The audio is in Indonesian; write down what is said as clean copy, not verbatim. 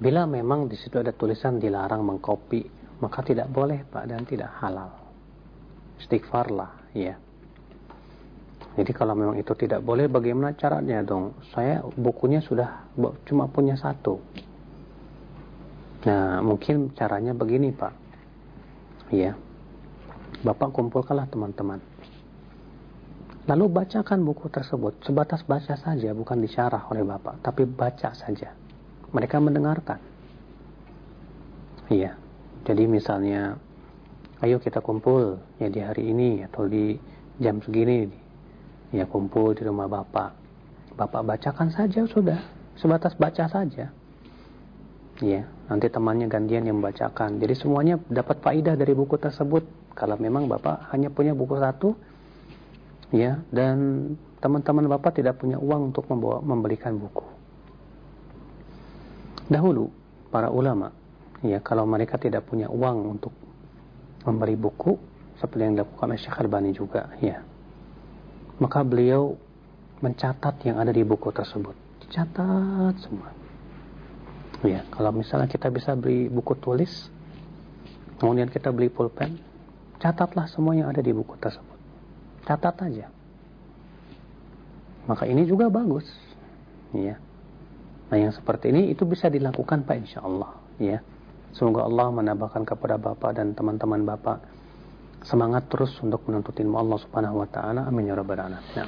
Bila memang di situ ada tulisan dilarang mengcopy, maka tidak boleh Pak, dan tidak halal. Istighfarlah, ya. Jadi kalau memang itu tidak boleh, bagaimana caranya dong? Saya bukunya sudah cuma punya satu. Nah, mungkin caranya begini Pak. Ya, Bapak kumpulkanlah teman-teman. Lalu bacakan buku tersebut. Sebatas baca saja, bukan disyarah oleh Bapak, tapi baca saja. Mereka mendengarkan. Iya. Jadi misalnya, ayo kita kumpul ya di hari ini atau di jam segini. Ya, kumpul di rumah Bapak. Bapak bacakan saja sudah. Sebatas baca saja. Ya, nanti temannya gantian yang membacakan. Jadi semuanya dapat faidah dari buku tersebut. Kalau memang Bapak hanya punya buku satu, ya, dan teman-teman Bapak tidak punya uang untuk membelikan buku. Dahulu para ulama, ya, kalau mereka tidak punya uang untuk membeli buku, seperti yang dilakukan oleh Syekh Albani juga, ya, maka beliau mencatat yang ada di buku tersebut. Dicatat semua. Ya, kalau misalnya kita bisa beli buku tulis, kemudian kita beli pulpen, catatlah semua yang ada di buku tersebut. Catat aja. Maka ini juga bagus, ya. Nah, yang seperti ini itu bisa dilakukan Pak, insyaallah, ya. Semoga Allah menambahkan kepada Bapak dan teman-teman Bapak semangat terus untuk menuntut ilmu Allah Subhanahu wa taala. Amin ya rabbal alamin.